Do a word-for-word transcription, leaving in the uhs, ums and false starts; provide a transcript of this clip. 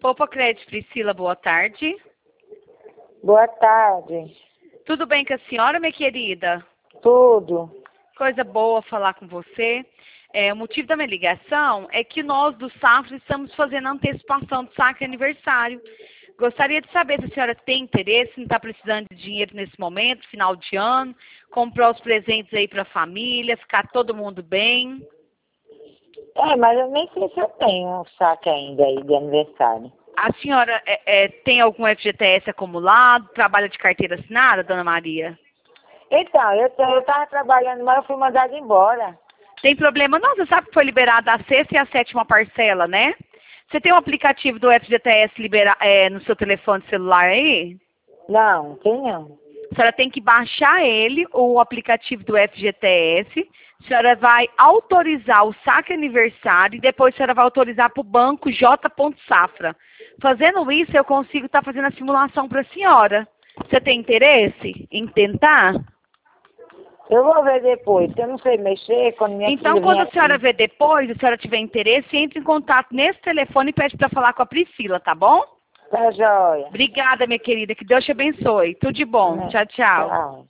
Poupa Crédito, Priscila, boa tarde. Boa tarde. Tudo bem com a senhora, minha querida? Tudo. Coisa boa falar com você. É, o motivo da minha ligação é que nós do Safra estamos fazendo a antecipação do saque aniversário. Gostaria de saber se a senhora tem interesse, não está precisando de dinheiro nesse momento, final de ano, comprar os presentes aí para a família, ficar todo mundo bem. É, mas eu nem sei se eu tenho um saque ainda aí de aniversário. A senhora é, é, tem algum F G T S acumulado, trabalha de carteira assinada, dona Maria? Então, eu estava trabalhando, mas eu fui mandada embora. Tem problema não, você sabe que foi liberada a sexta e a sétima parcela, né? Você tem um aplicativo do F G T S libera, é, no seu telefone celular aí? Não, tem não. A senhora tem que baixar ele, o aplicativo do F G T S. A senhora vai autorizar o saque aniversário e depois a senhora vai autorizar para o banco J. Safra. Fazendo isso, eu consigo estar fazendo a simulação para a senhora. Você tem interesse em tentar? Eu vou ver depois, porque eu não sei mexer quando minha Então, filha quando vem a senhora aqui. ver depois, a senhora tiver interesse, entre em contato nesse telefone e pede para falar com a Priscila, tá bom? Tá joia. Obrigada, minha querida. Que Deus te abençoe. Tudo de bom. Né? Tchau, tchau. Tchau.